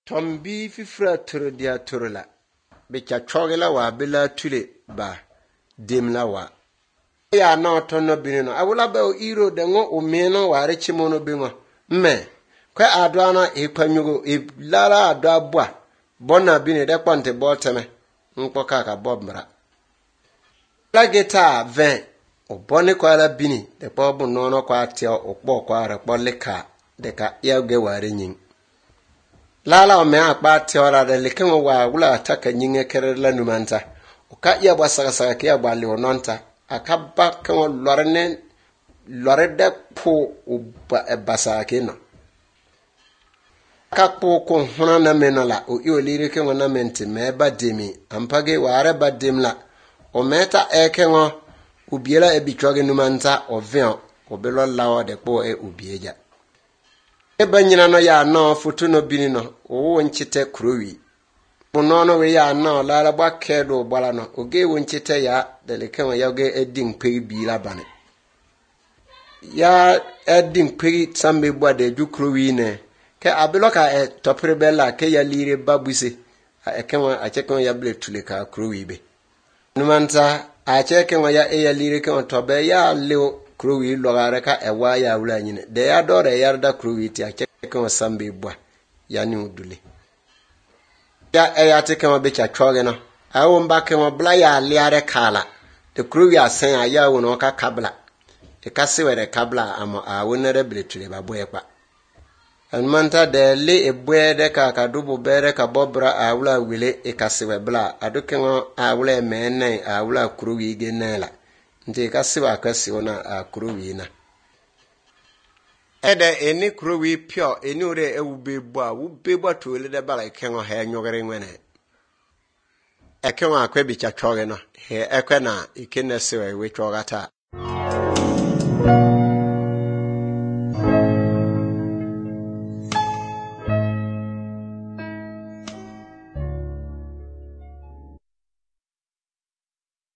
Tombi fifra turu dia turu la. Bicha chogela wa bila tule ba dimla wa. Ya na otono binino. Awula ba o iro de ngo o meno wa re chimono bingo. Me. Kwa adwa na ikwanyugo ilara adwa bua. Bona bini de kwante boteme. Nkpo kaka bob mra. La geta 20. O boni kwa la bini. De po bu nono kwa tia o po kwa re po leka. De ka yauge wa re nying. Lala o me akpa tiora de lekenwo wa wula ataka nyinge kere la numanta o ka ya bwa saga ke ya bwa le ononta akaba kan lore de po o basa ke no ka po ko hona na menala o yo lire ke wona menti me ba demi ampage ware ba demla o meta ekenwo ubiela ebitwoge numanta o vion o belo lawo de po e ubieja eba nyina no ya no foto no bini no wo nchite krowi bono we ya no la gba kedo gbala no oge wo nchite ya deleke ya oge edin pe bi la bane ya edin pe sambe bwa de ju krowi ne ke abeloka e topre bella ke ya lire babuse a ekenwa a chekon ya ble tule ka krowi be numanta a chekon ya e ya lire ke on tobe ya le krowi logare ka ewa ya wula nyine de ya dore yarda krowi ti akeke sambe bwa yani udule ya e ya teke ma becha choge no awo mbake mo bla ya liare kala de krowi asen aya wono ka kabla e kasiwere kabla amo awonere bletule babo ekpa anmanta de le ebwe de ka dubu bere ka bobra awula wile e kasiwe bla aduke mo awula menne awula krowi genela nti kasiwa kasiona akrowi na ede eni krowi pio eni ore ewubebwa tole de bala kengo ha nyogere nwene ekenwa akwa bicha choge no he ekwe na ikene siwe we chogata